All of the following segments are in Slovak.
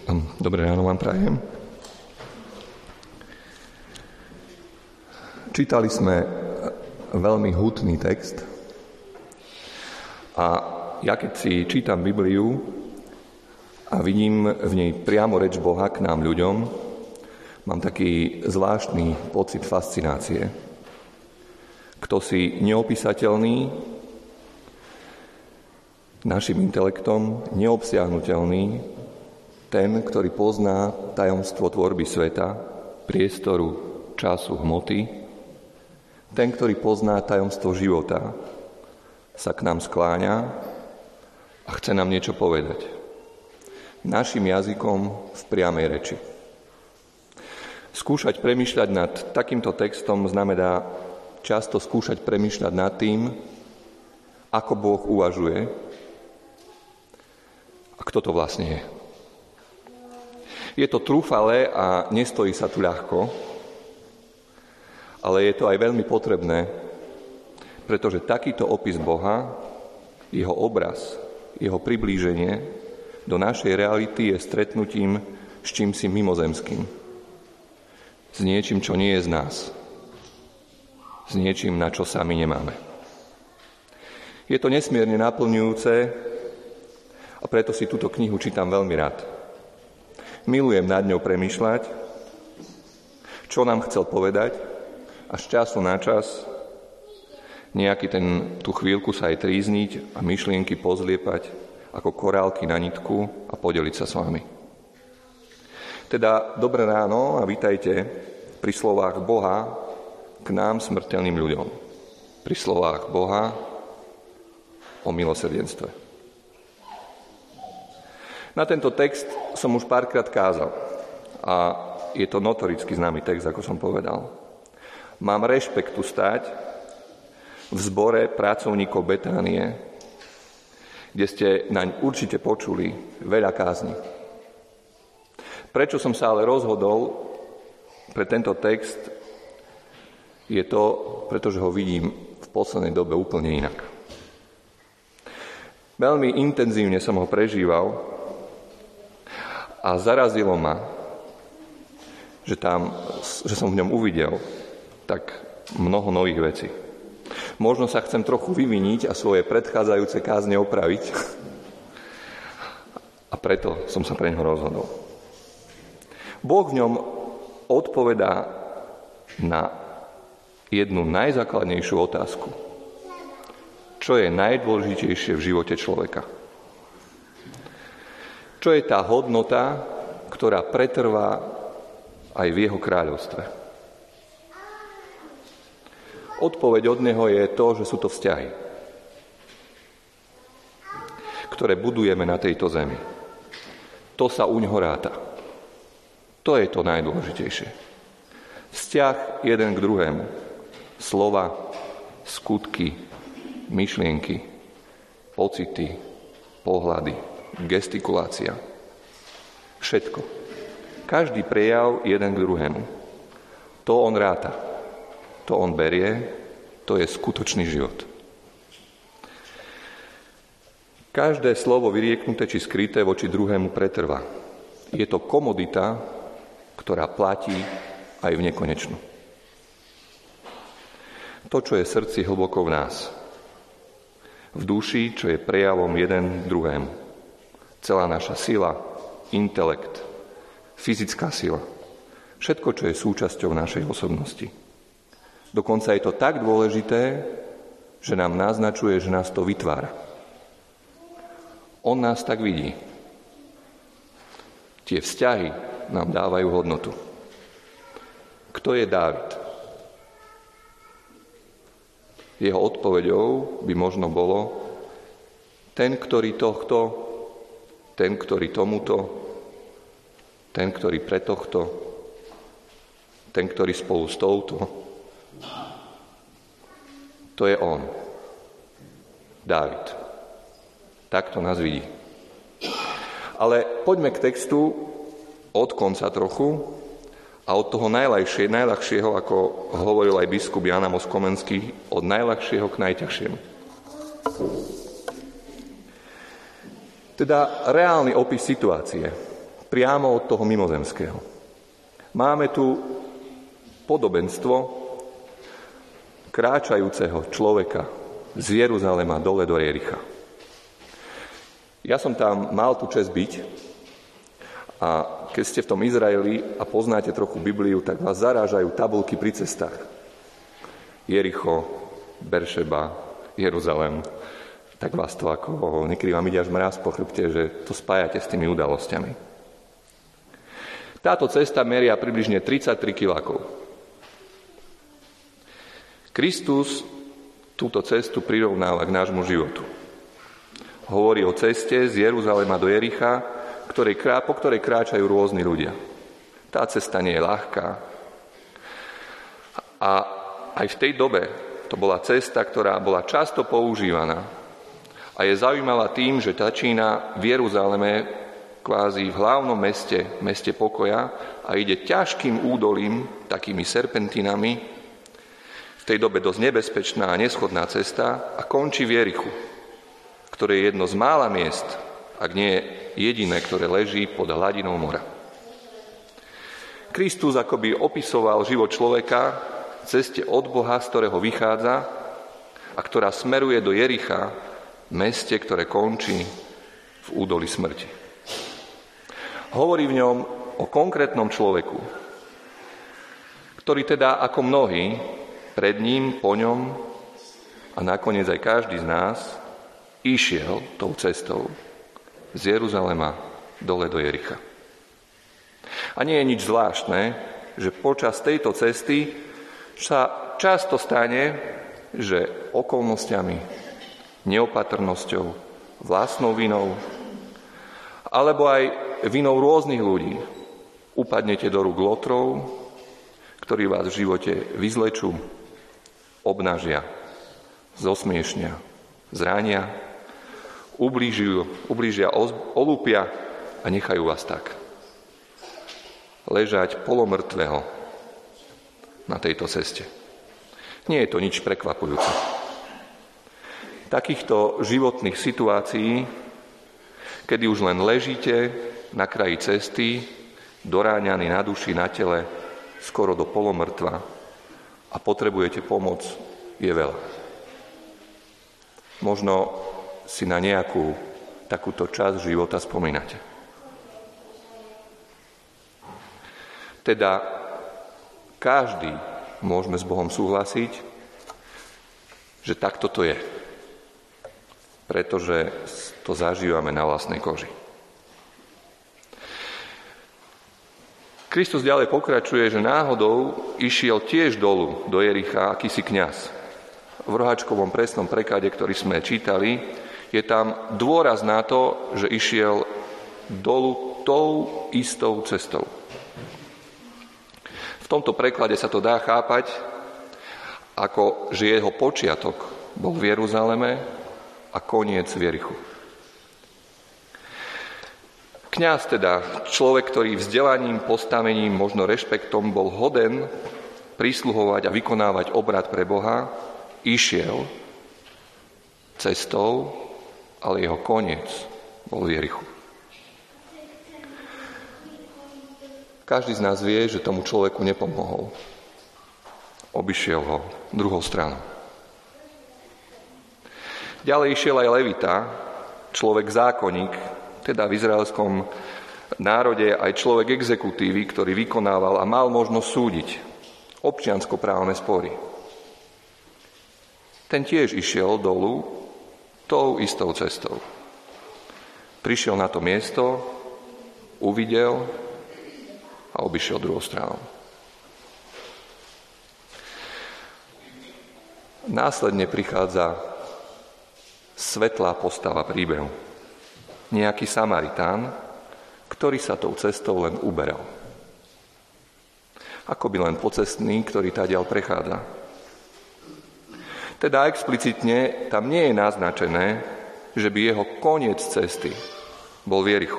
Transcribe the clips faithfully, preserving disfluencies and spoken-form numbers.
Dobré ráno vám prajem. Čítali sme veľmi hutný text a ja keď si čítam Bibliu a vidím v nej priamo reč Boha k nám ľuďom, mám taký zvláštny pocit fascinácie. Kto si neopísateľný našim intelektom, neobsiahnuteľný, ten, ktorý pozná tajomstvo tvorby sveta, priestoru, času, hmoty, ten, ktorý pozná tajomstvo života, sa k nám skláňa a chce nám niečo povedať. Našim jazykom v priamej reči. Skúšať premýšľať nad takýmto textom znamená často skúšať premýšľať nad tým, ako Boh uvažuje a kto to vlastne je. Je to trúfalé a nestojí sa tu ľahko, ale je to aj veľmi potrebné, pretože takýto opis Boha, jeho obraz, jeho priblíženie do našej reality je stretnutím s čímsi mimozemským. S niečím, čo nie je z nás. S niečím, na čo sami nemáme. Je to nesmierne naplňujúce a preto si túto knihu čítam veľmi rád. Milujem nad ňou premýšľať, čo nám chcel povedať a z času na čas nejaký ten, tú chvíľku sa aj trízniť a myšlienky pozliepať ako korálky na nitku a podeliť sa s vami. Teda dobré ráno a vítajte pri slovách Boha k nám smrteľným ľuďom. Pri slovách Boha o milosrdenstve. Na tento text som už párkrát kázal a je to notoricky známy text, ako som povedal. Mám rešpekt tu stáť v zbore pracovníkov Betánie, kde ste naň určite počuli veľa kázni. Prečo som sa ale rozhodol pre tento text, je to, pretože ho vidím v poslednej dobe úplne inak. Veľmi intenzívne som ho prežíval a zarazilo ma, že, tam, že som v ňom uvidel tak mnoho nových vecí. Možno sa chcem trochu vyviniť a svoje predchádzajúce kázne opraviť a preto som sa pre ňoho rozhodol. Boh v ňom odpovedá na jednu najzákladnejšiu otázku. Čo je najdôležitejšie v živote človeka? Čo je tá hodnota, ktorá pretrvá aj v jeho kráľovstve? Odpoveď od neho je to, že sú to vzťahy, ktoré budujeme na tejto zemi. To sa u ňoho ráta. To je to najdôležitejšie. Vzťah jeden k druhému. Slova, skutky, myšlienky, pocity, pohľady, gestikulácia. Všetko. Každý prejav jeden k druhému. To on ráta. To on berie. To je skutočný život. Každé slovo vyrieknuté či skryté voči druhému pretrvá. Je to komodita, ktorá platí aj v nekonečnu. To, čo je v srdci hlboko v nás. V duši, čo je prejavom jeden druhému. Celá naša sila, intelekt, fyzická sila. Všetko, čo je súčasťou našej osobnosti. Dokonca je to tak dôležité, že nám naznačuje, že nás to vytvára. On nás tak vidí. Tie vzťahy nám dávajú hodnotu. Kto je Dávid? Jeho odpoveďou by možno bolo ten, ktorý tohto, ten, ktorý tomuto, ten, ktorý pre tohto, ten, ktorý spolu s touto. To je on. Dávid. Takto nás vidí. Ale poďme k textu od konca trochu a od toho najľahšie, najľahšieho, ako hovoril aj biskup Ján Amos Komenský, od najľahšieho k najťažšiemu. Teda reálny opis situácie. priamo od toho mimozemského. Máme tu podobenstvo kráčajúceho človeka z Jeruzalema dole do Jericha. Ja som tam mal tú česť byť a keď ste v tom Izraeli a poznáte trochu Bibliu, tak vás zarážajú tabulky pri cestách. Jericho, Beršeba, Jeruzalem. Tak vás to ako niekedy vám ide až mráz po chrbte, že to spájate s tými udalosťami. Táto cesta meria približne tridsaťtri kilákov. Kristus túto cestu prirovnáva k nášmu životu. Hovorí o ceste z Jeruzalema do Jericha, ktorej, po ktorej kráčajú rôzni ľudia. Tá cesta nie je ľahká. A aj v tej dobe to bola cesta, ktorá bola často používaná. A je zaujímavá tým, že začína v Jeruzaleme, kvázi v hlavnom meste, meste pokoja, a ide ťažkým údolím, takými serpentinami, v tej dobe dosť nebezpečná a neschodná cesta, a končí v Jerichu, ktoré je jedno z mála miest, ak nie jediné, ktoré leží pod hladinou mora. Kristus akoby opisoval život človeka v ceste od Boha, z ktorého vychádza a ktorá smeruje do Jericha, meste, ktoré končí v údoli smrti. Hovorí v ňom o konkrétnom človeku, ktorý teda ako mnohí pred ním, po ňom a nakoniec aj každý z nás išiel tou cestou z Jeruzalema dole do Jericha. A nie je nič zvláštne, že počas tejto cesty sa často stane, že okolnostiami, neopatrnosťou, vlastnou vinou alebo aj vinou rôznych ľudí upadnete do rúk lotrov, ktorí vás v živote vyzlečú, obnažia, zosmiešnia, zrania, ublížujú, ublížia, olúpia a nechajú vás tak ležať polomrtvého na tejto ceste. Nie je to nič prekvapujúce. Takýchto životných situácií, kedy už len ležíte na kraji cesty, doráňaní na duši, na tele, skoro do polomrtva a potrebujete pomoc, je veľa. Možno si na nejakú takúto časť života spomínate. Teda každý môžeme s Bohom súhlasiť, že takto to je. Pretože to zažívame na vlastnej koži. Kristus ďalej pokračuje, že náhodou išiel tiež dolu do Jericha akýsi kňaz. V roháčkovom presnom preklade, ktorý sme čítali, je tam dôraz na to, že išiel dolu tou istou cestou. V tomto preklade sa to dá chápať, ako že jeho počiatok bol v Jeruzaleme a koniec v Jerichu. Kňaz teda, človek, ktorý vzdelaním, postavením, možno rešpektom bol hoden prisluhovať a vykonávať obrad pre Boha, išiel cestou, ale jeho koniec bol v Jerichu. Každý z nás vie, že tomu človeku nepomohol. Obišiel ho druhou stranou. Ďalej išiel aj Levita, človek zákonník, teda v izraelskom národe aj človek exekutívy, ktorý vykonával a mal možnosť súdiť občianskoprávne spory. Ten tiež išiel dolu tou istou cestou. Prišiel na to miesto, uvidel a obišiel druhou stranou. Následne prichádza svetlá postava príbehu. Nejaký Samaritán, ktorý sa tou cestou len uberal. Akoby len pocestný, ktorý tadiaľ prechádza. Teda explicitne tam nie je naznačené, že by jeho koniec cesty bol v Jerichu.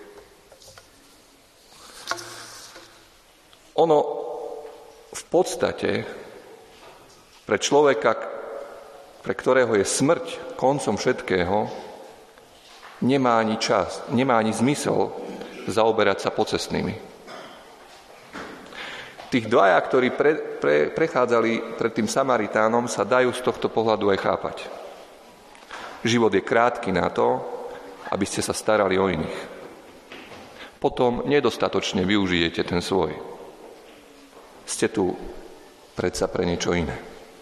Ono v podstate pre človeka, pre ktorého je smrť koncom všetkého, nemá ani čas, nemá ani zmysel zaoberať sa pocestnými. Tých dvaja, ktorí pre, pre, prechádzali pred tým Samaritánom, sa dajú z tohto pohľadu aj chápať. Život je krátky na to, aby ste sa starali o iných. Potom nedostatočne využijete ten svoj. Ste tu predsa pre niečo iné.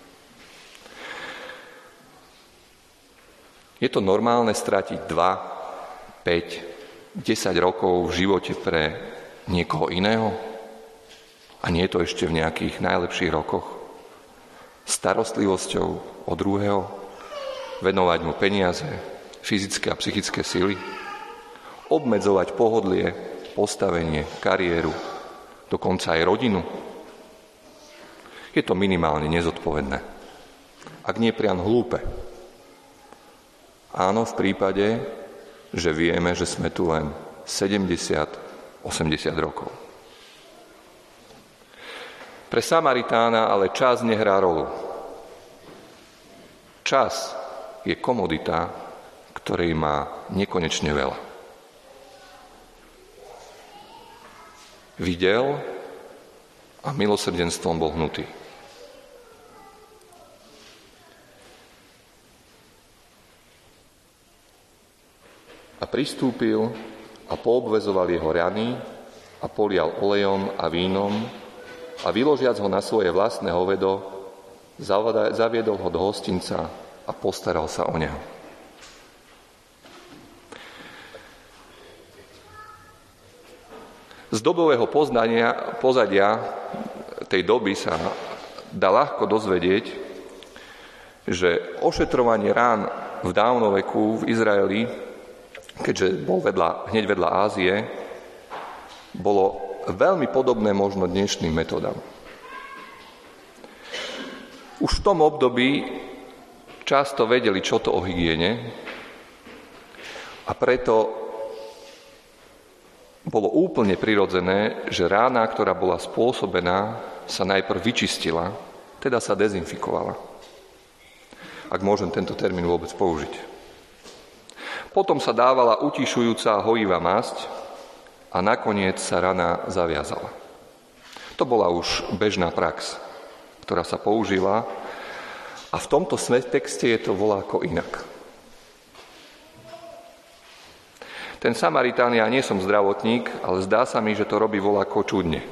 Je to normálne stratiť dva, päť, desať rokov v živote pre niekoho iného? A nie je to ešte v nejakých najlepších rokoch? Starostlivosťou o druhého? Venovať mu peniaze, fyzické a psychické sily? Obmedzovať pohodlie, postavenie, kariéru, dokonca aj rodinu? Je to minimálne nezodpovedné. Ak nie priam hlúpe. Áno, v prípade, že vieme, že sme tu len sedemdesiat osemdesiat rokov. Pre Samaritána ale čas nehrá rolu. Čas je komodita, ktorej má nekonečne veľa. Videl a milosrdenstvom bol hnutý. A pristúpil a poobvezoval jeho rany a polial olejom a vínom a vyložiac ho na svoje vlastné hovedo, zaviedol ho do hostinca a postaral sa o neho. Z dobového poznania, pozadia tej doby sa dá ľahko dozvedieť, že ošetrovanie rán v dávnoveku v Izraeli, keďže bol vedľa, hneď vedľa Ázie, bolo veľmi podobné možno dnešným metodám. Už v tom období často vedeli, čo to o hygiene, a preto bolo úplne prirodzené, že rána, ktorá bola spôsobená, sa najprv vyčistila, teda sa dezinfikovala. Ak môžem tento termín vôbec použiť. Potom sa dávala utišujúca hojivá masť a nakoniec sa rana zaviazala. To bola už bežná prax, ktorá sa použila, a v tomto texte je to voľako inak. Ten Samaritán, ja nie som zdravotník, ale zdá sa mi, že to robí voľako čudne.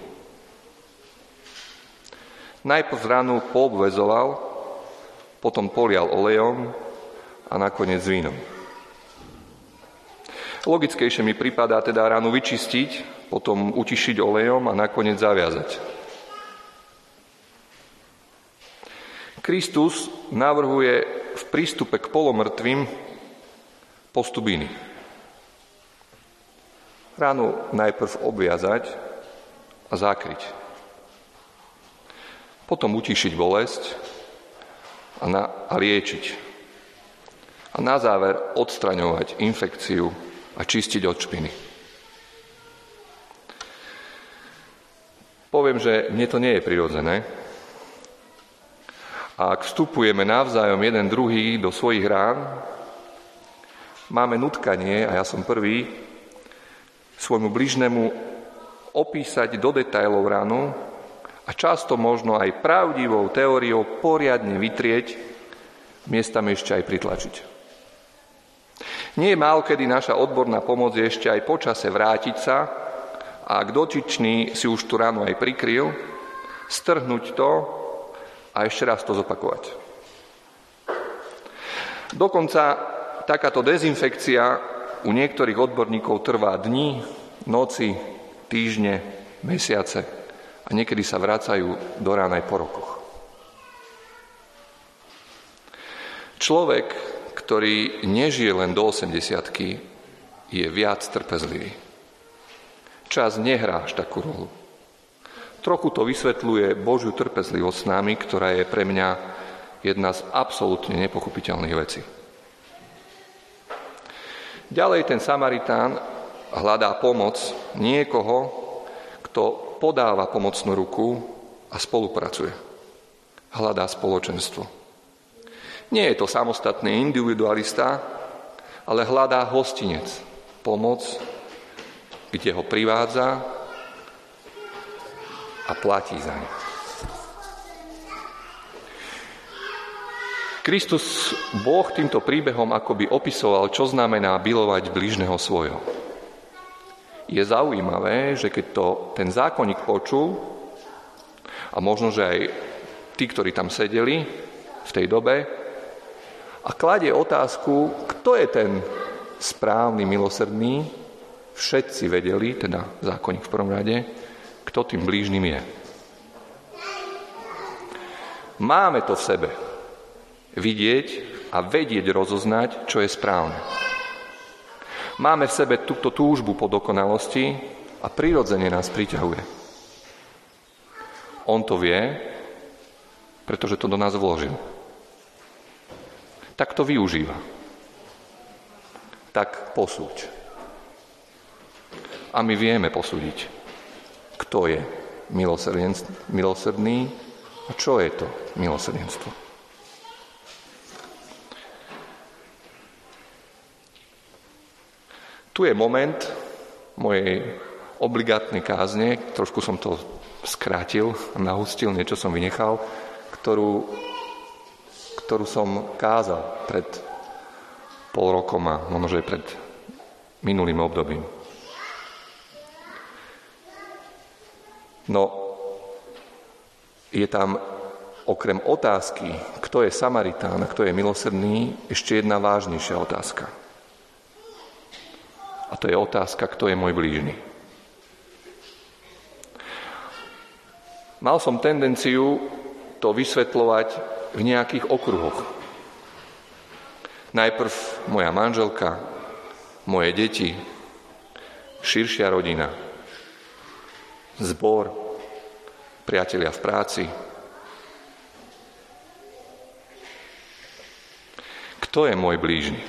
Najprv ranu poobvezoval, potom polial olejom a nakoniec vínom. Logickejšie mi pripadá teda ranu vyčistiť, potom utišiť olejom a nakoniec zaviazať. Kristus navrhuje v prístupe k polomrtvým postup iný. Ránu najprv obviazať a zakryť. Potom utišiť bolesť a, na, a liečiť. A na záver odstraňovať infekciu a čistiť od špiny. Poviem, že mne to nie je prirodzené. A ak vstupujeme navzájom jeden druhý do svojich rán, máme nutkanie, a ja som prvý, svojmu bližnému opísať do detailov ranu a často možno aj pravdivou teóriou poriadne vytrieť, miestami ešte aj pritlačiť. Nie je málokedy naša odborná pomoc ešte aj počase vrátiť sa a ak dotyčný si už tú ranu aj prikryl, strhnúť to a ešte raz to zopakovať. Dokonca takáto dezinfekcia u niektorých odborníkov trvá dni, noci, týždne, mesiace a niekedy sa vracajú do rán aj po rokoch. Človek, ktorý nežije len do osemdesiatky, je viac trpezlivý. Čas nehrá až takú rolu. Trochu to vysvetľuje Božiu trpezlivosť s nami, ktorá je pre mňa jedna z absolútne nepochopiteľných vecí. Ďalej ten Samaritán hľadá pomoc niekoho, kto podáva pomocnú ruku a spolupracuje. Hľadá spoločenstvo. Nie je to samostatný individualista, ale hľadá hostinec, pomoc, kde ho privádza a platí za ne. Kristus, Boh, týmto príbehom akoby opisoval, čo znamená milovať blížneho svojho. Je zaujímavé, že keď to ten zákonník počul, a možno, že aj tí, ktorí tam sedeli v tej dobe, a kladie otázku, kto je ten správny, milosrdný, všetci vedeli, teda zákonník v prvom rade, kto tým blížnym je. Máme to v sebe. Vidieť a vedieť rozoznať, čo je správne. Máme v sebe túto túžbu po dokonalosti a prirodzene nás priťahuje. On to vie, pretože to do nás vložil. Tak to využíva. Tak posúď. A my vieme posúdiť, kto je milosrdný a čo je to milosrdenstvo. Tu je moment mojej obligátnej kázne, trošku som to skrátil a nahustil, niečo som vynechal, ktorú, ktorú som kázal pred pol rokom a možno, že pred minulým obdobím. No, je tam okrem otázky, kto je Samaritán a kto je milosrdný, ešte jedna vážnejšia otázka. A to je otázka, kto je môj blížny. Mal som tendenciu to vysvetľovať v nejakých okruhoch. Najprv moja manželka, moje deti, širšia rodina, zbor, priatelia v práci. Kto je môj blížny?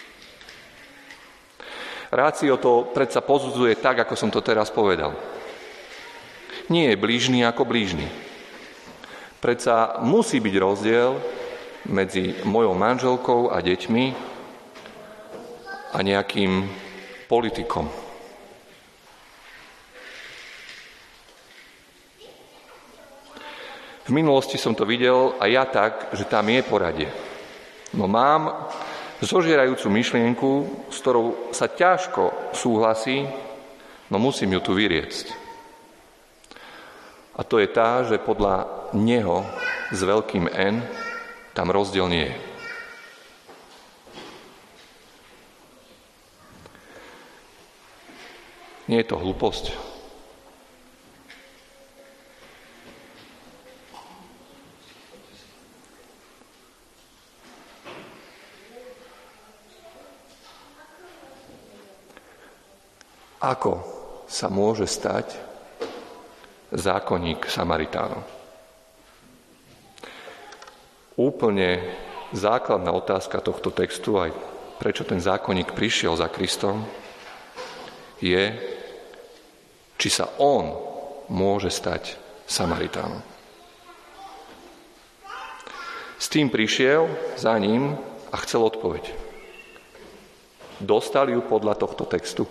Rácio to predsa posudzuje tak, ako som to teraz povedal. Nie je blížny ako blížny. Predsa musí byť rozdiel medzi mojou manželkou a deťmi a nejakým politikom. V minulosti som to videl a ja tak, že tam je poradie. No mám zožierajúcu myšlienku, s ktorou sa ťažko súhlasí, no musím ju tu vyriecť. A to je tá, že podľa neho s veľkým N tam rozdiel nie je. Nie je to hlúposť. Ako sa môže stať zákonník Samaritánom? Úplne základná otázka tohto textu, aj prečo ten zákonník prišiel za Kristom, je, či sa on môže stať Samaritánom. S tým prišiel za ním a chcel odpoveď. Dostali ju podľa tohto textu?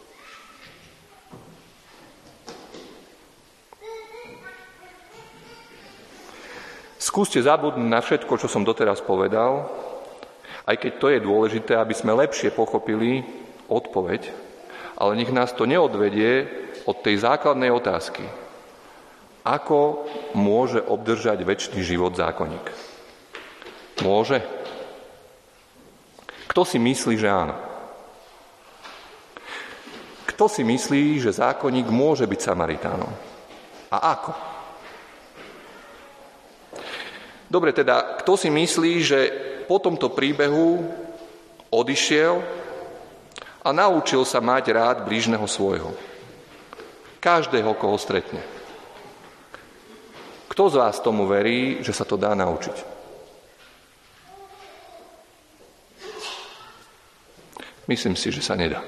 Skúste zabudnúť na všetko, čo som doteraz povedal, aj keď to je dôležité, aby sme lepšie pochopili odpoveď, ale nech nás to neodvedie od tej základnej otázky. Ako môže obdržať večný život zákonník? Môže? Kto si myslí, že áno? Kto si myslí, že zákonník môže byť Samaritánom? A ako? Dobre, teda, kto si myslí, že po tomto príbehu odišiel a naučil sa mať rád blížneho svojho? Každého, koho stretne. Kto z vás tomu verí, že sa to dá naučiť? Myslím si, že sa nedá.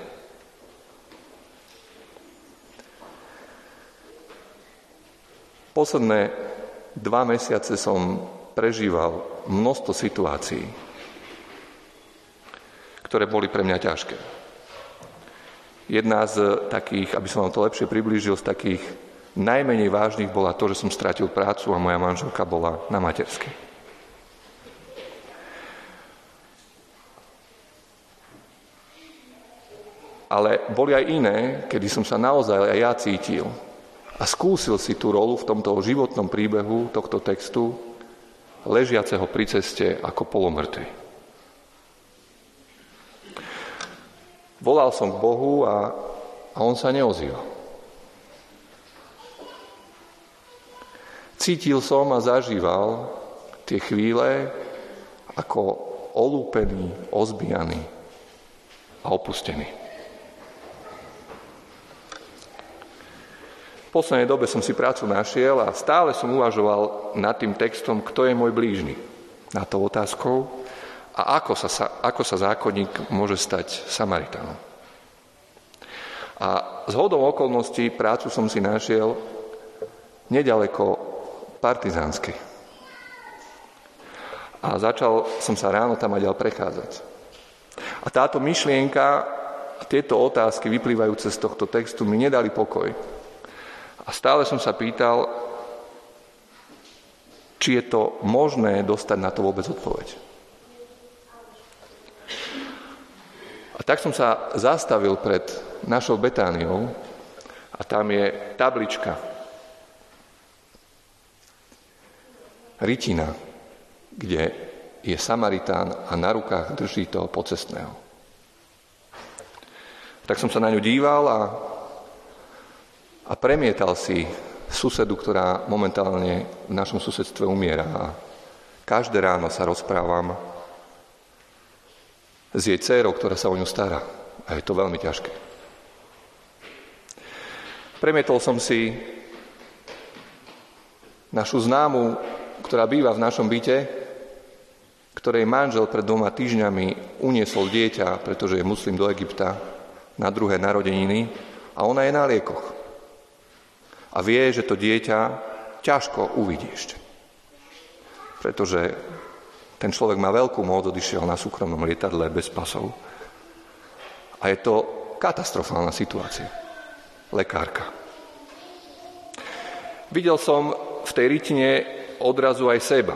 Posledné dva mesiace som prežíval množstvo situácií, ktoré boli pre mňa ťažké. Jedna z takých, aby som vám to lepšie priblížil, z takých najmenej vážnych bola to, že som stratil prácu a moja manželka bola na materskej. Ale boli aj iné, kedy som sa naozaj aj ja cítil a skúsil si tú rolu v tomto životnom príbehu tohto textu ležiaceho pri ceste ako polomrtvý. Volal som k Bohu a, a on sa neozýval. Cítil som a zažíval tie chvíle ako olúpený, ozbijaný a opustený. V poslednej dobe som si prácu našiel a stále som uvažoval nad tým textom, kto je môj blížny, nad tou otázkou a ako sa, ako sa zákonník môže stať Samaritánom. A zhodou okolností prácu som si našiel nedaleko Partizánskej. A začal som sa ráno tam aj ďalej prechádzať. A táto myšlienka, tieto otázky vyplývajúce z tohto textu mi nedali pokoj. A stále som sa pýtal, či je to možné dostať na to vôbec odpoveď. A tak som sa zastavil pred našou Betániou a tam je tablička, rytina, kde je Samaritán a na rukách drží toho pocestného. Tak som sa na ňu díval a A premietal si susedu, ktorá momentálne v našom susedstve umiera. A každé ráno sa rozprávam s jej dcérou, ktorá sa o ňu stará. A je to veľmi ťažké. Premietol som si našu známu, ktorá býva v našom byte, ktorej manžel pred dvoma týždňami uniesol dieťa, pretože je muslim, do Egypta na druhé narodeniny a ona je na liekoch. A vie, že to dieťa ťažko uvidí ešte. Pretože ten človek má veľkú mód, odišiel na súkromnom lietadle bez pasov. A je to katastrofálna situácia. Lekárka. Videl som v tej rytine odrazu aj seba.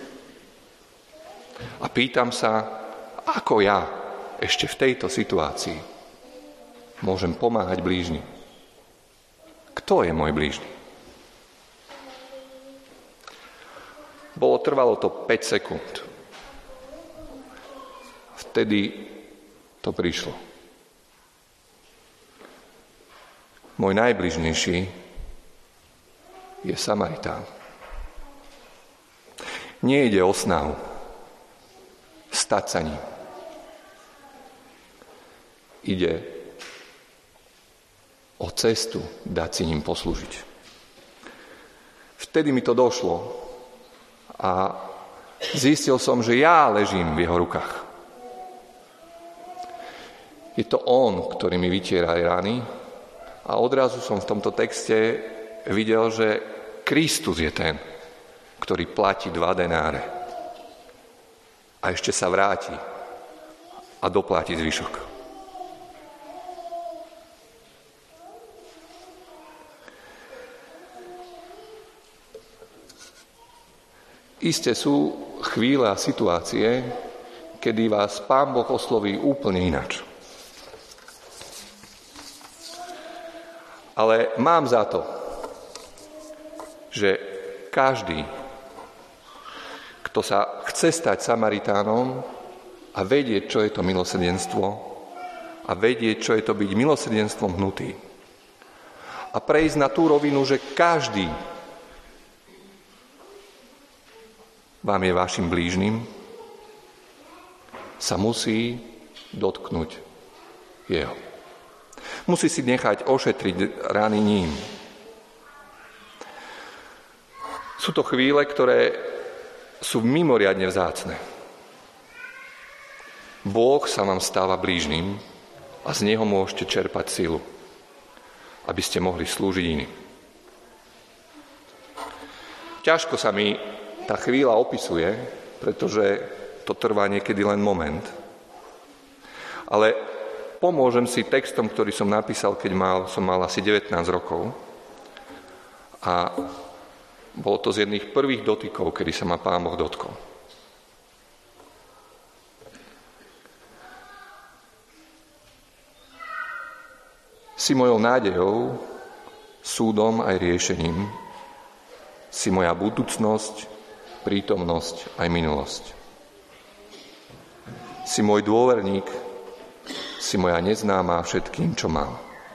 A pýtam sa, ako ja ešte v tejto situácii môžem pomáhať blížnym. Kto je môj blížny? Bolo, trvalo to päť sekúnd. Vtedy to prišlo. Môj najbližnejší je Samaritán. Nie ide o snahu stať sa ním. Ide o cestu dať si ním poslúžiť. Vtedy mi to došlo a zistil som, že ja ležím v jeho rukách. Je to on, ktorý mi vytiera aj rany a odrazu som v tomto texte videl, že Kristus je ten, ktorý platí dva denáre a ešte sa vráti a doplatí zvyšok. Isté sú chvíle a situácie, kedy vás Pán Boh osloví úplne inač. Ale mám za to, že každý, kto sa chce stať Samaritánom a vedieť, čo je to milosrdenstvo a vedieť, čo je to byť milosrdenstvom hnutý a prejsť na tú rovinu, že každý vám je vašim blížnym, sa musí dotknúť jeho. Musí si nechať ošetriť rany ním. Sú to chvíle, ktoré sú mimoriadne vzácne. Boh sa vám stáva blížnym a z neho môžete čerpať silu, aby ste mohli slúžiť iným. Ťažko sa mi tá chvíľa opisuje, pretože to trvá niekedy len moment. Ale pomôžem si textom, ktorý som napísal, keď mal, som mal asi devätnásť rokov. A bolo to z jedných prvých dotykov, kedy sa ma Pán Boh dotkol. Si mojou nádejou, súdom aj riešením. Si moja budúcnosť, prítomnosť aj minulosť. Si môj dôverník, si moja neznáma všetkým, čo mám.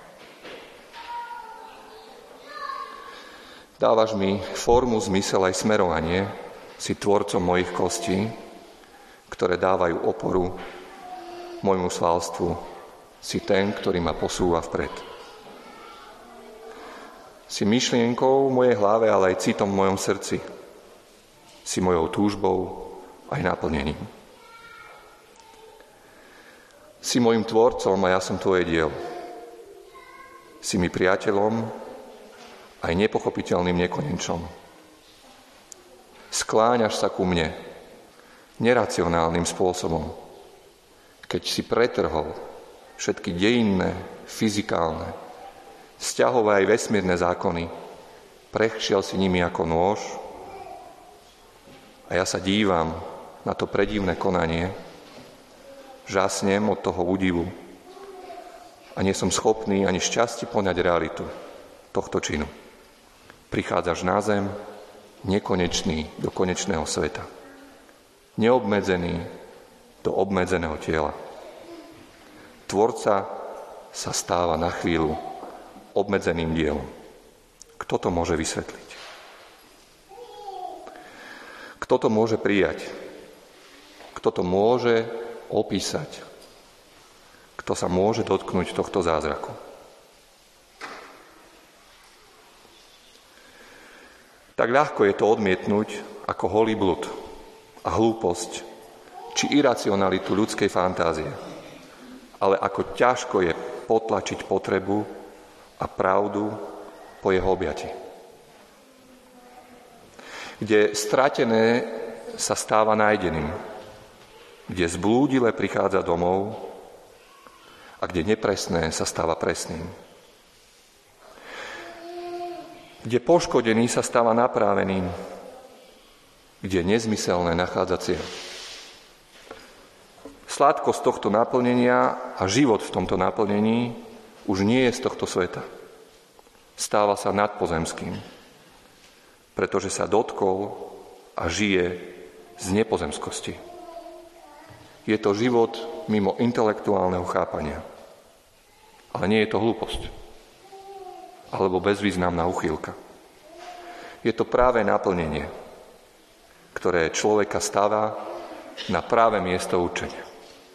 Dávaš mi formu, zmysel aj smerovanie, si tvorcom mojich kostí, ktoré dávajú oporu môjmu svalstvu. Si ten, ktorý ma posúva vpred. Si myšlienkou v mojej hlave, ale aj citom v mojom srdci. Si mojou túžbou aj naplnením. Si mojim tvorcom a ja som tvoje dielo. Si mi priateľom aj nepochopiteľným nekonečom. Skláňaš sa ku mne neracionálnym spôsobom, keď si pretrhol všetky dejinné, fyzikálne, vzťahové aj vesmírne zákony, prešiel si nimi ako nôž a ja sa dívam na to predivné konanie, žasnem od toho údivu a nie som schopný ani šťastie poňať realitu tohto činu. Prichádzaš na zem, nekonečný do konečného sveta. Neobmedzený do obmedzeného tela. Tvorca sa stáva na chvíľu obmedzeným dielom. Kto to môže vysvetliť? Kto to môže prijať? Kto to môže opísať? Kto sa môže dotknúť tohto zázraku? Tak ľahko je to odmietnúť ako holý blud a hlúposť či iracionalitu ľudskej fantázie, ale ako ťažko je potlačiť potrebu a pravdu po jeho objati. Kde stratené sa stáva nájdeným, kde zblúdile prichádza domov a kde nepresné sa stáva presným. Kde poškodený sa stáva napráveným, kde nezmyselné nachádza cieľ. Sladkosť tohto naplnenia a život v tomto naplnení už nie je z tohto sveta. Stáva sa nadpozemským, pretože sa dotkol a žije z nepozemskosti. Je to život mimo intelektuálneho chápania. Ale nie je to hlúposť alebo bezvýznamná uchýlka. Je to práve naplnenie, ktoré človeka stáva na práve miesto určenia.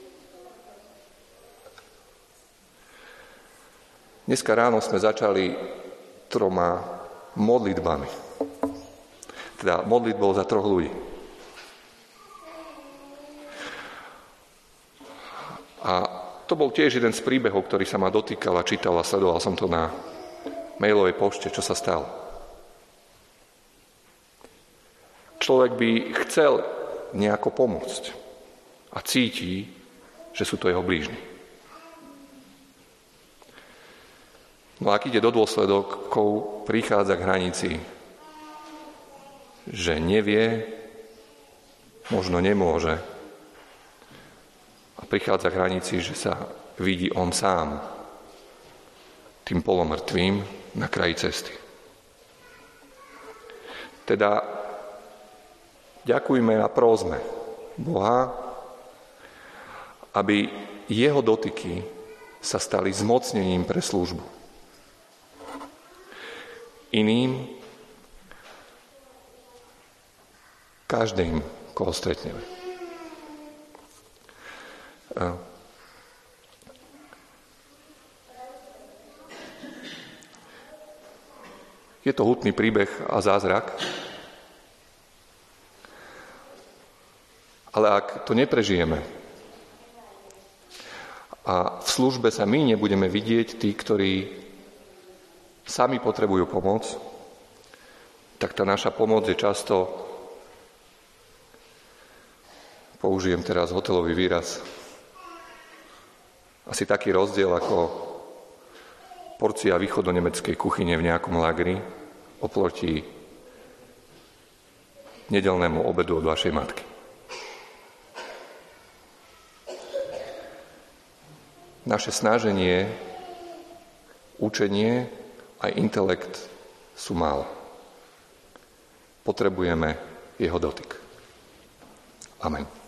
Dneska ráno sme začali troma modlitbami. Teda modlitbou za troch ľudí. A to bol tiež jeden z príbehov, ktorý sa ma dotýkal a čítal a sledoval som to na mailovej pošte, čo sa stalo. Človek by chcel nejako pomôcť a cíti, že sú to jeho blížni. No ak ide do dôsledkov, prichádza k hranici, že nevie, možno nemôže a prichádza k hranici, že sa vidí on sám tým polomrtvým na kraji cesty. Teda ďakujme a prósme Boha, aby jeho dotyky sa stali zmocnením pre službu. Iným, každým, koho stretneme. Je to hutný príbeh a zázrak, ale ak to neprežijeme a v službe sa my nebudeme vidieť tí, ktorí sami potrebujú pomoc, tak tá naša pomoc je často, použijem teraz hotelový výraz, Asi taký rozdiel ako porcia východonemeckej kuchyne v nejakom lagri oproti nedeľnému obedu od vašej matky. Naše snaženie, učenie a intelekt sú málo. Potrebujeme jeho dotyk. Amen.